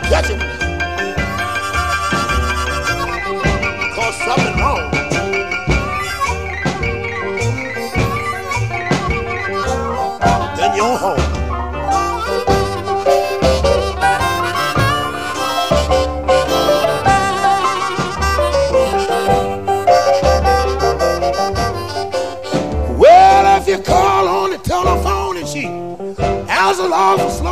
Catch him. Cause something wrong. In your home. Well, if you call on the telephone and she answers off